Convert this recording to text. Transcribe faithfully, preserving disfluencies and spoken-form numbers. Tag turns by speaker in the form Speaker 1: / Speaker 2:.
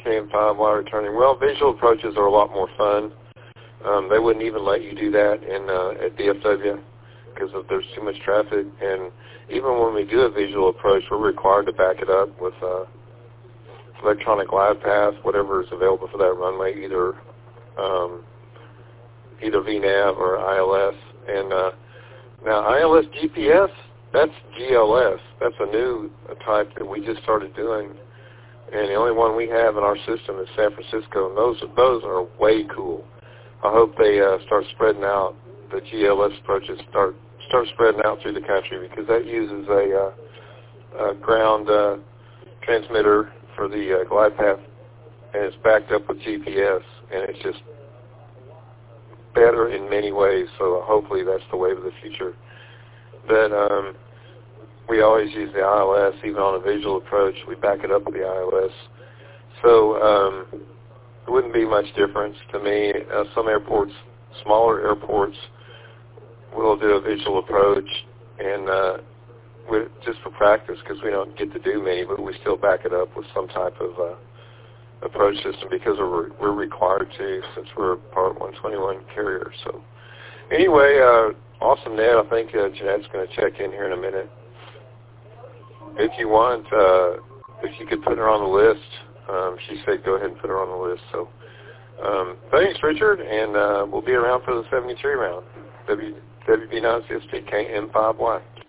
Speaker 1: K M five Y returning. Well, visual approaches are a lot more fun. Um, they wouldn't even let you do that in uh, at D F W because there's too much traffic. And even when we do a visual approach, we're required to back it up with uh, electronic glide path, whatever is available for that runway, either um, either V NAV or I L S. And uh, now I L S G P S, that's G L S. That's a new type that we just started doing. And the only one we have in our system is San Francisco, and those those are way cool. I hope they uh, start spreading out, the G L S approaches start start spreading out through the country, because that uses a, uh, a ground uh, transmitter for the uh, glide path, and it's backed up with G P S, and it's just better in many ways. So hopefully that's the wave of the future. But um, we always use the I L S, even on a visual approach. We back it up with the I L S. So um, it wouldn't be much difference to me. Uh, some airports, smaller airports, will do a visual approach, and uh, we, just for practice, because we don't get to do many, but we still back it up with some type of uh, approach system, because we're, we're required to, since we're a Part one twenty-one carrier. So anyway, uh, awesome, Ned. I think uh, Jeanette's going to check in here in a minute. If you want, uh, if you could put her on the list, um, she said go ahead and put her on the list. So um, thanks, Richard, and uh, we'll be around for the seventy-three round. W, WB nine C S T K M five Y.